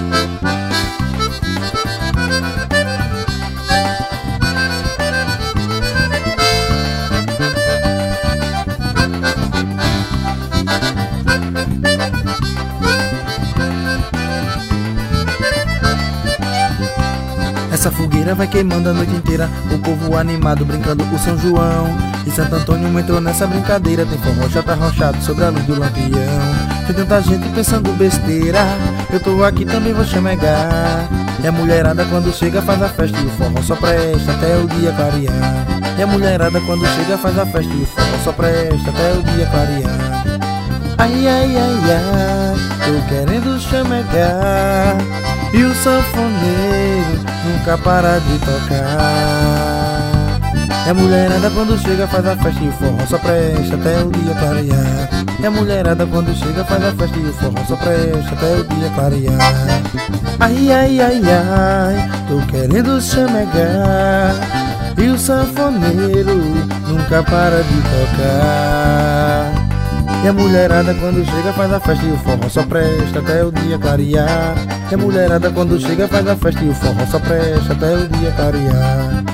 Essa fogueira vai queimando a noite inteira, o povo animado brincando o São João. E Santo Antônio entrou nessa brincadeira, tem forró chata arrochado sobre a luz do lampião. Tem tanta gente pensando besteira, eu tô aqui também vou chamegar. E a mulherada quando chega faz a festa e o forró só presta até o dia clarear. E a mulherada quando chega faz a festa e o forró só presta até o dia clarear. Ai, ai, ai, ai, tô querendo chamegar. E o sanfoneiro nunca para de tocar. E a mulherada quando chega faz a festa e o forró só presta até o dia clarear. E a mulherada quando chega faz a festa e o forró só presta até o dia clarear. Ai, ai, ai, ai, tô querendo chamegar. E o sanfoneiro nunca para de tocar. E a mulherada quando chega faz a festa e o forró só presta até o dia clarear. E a mulherada quando chega faz a festa e o forró só presta até o dia clarear.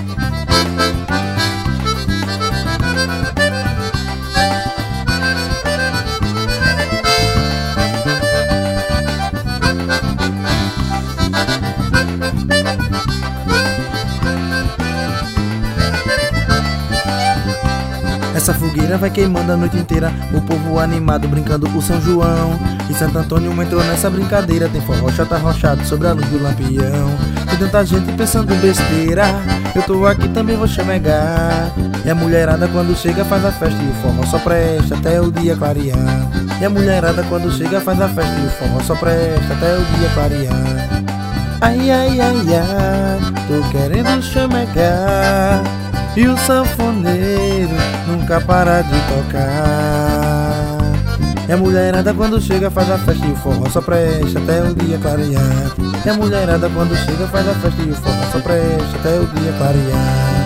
Essa fogueira vai queimando a noite inteira, o povo animado brincando o São João. E Santo Antônio entrou nessa brincadeira, tem forró chata arrochado sobre a luz do lampião. Tem tanta gente pensando besteira, eu tô aqui também vou chamegar. E a mulherada quando chega faz a festa e o forró só presta até o dia clarear. E a mulherada quando chega faz a festa e o forró só presta até o dia clarear. Ai, ai, ai, ai, tô querendo chamegar. E o sanfoneiro nunca para de tocar. E a mulherada quando chega faz a festa e o forró só presta até o dia clarear. E a mulherada quando chega faz a festa e o forró só presta até o dia clarear.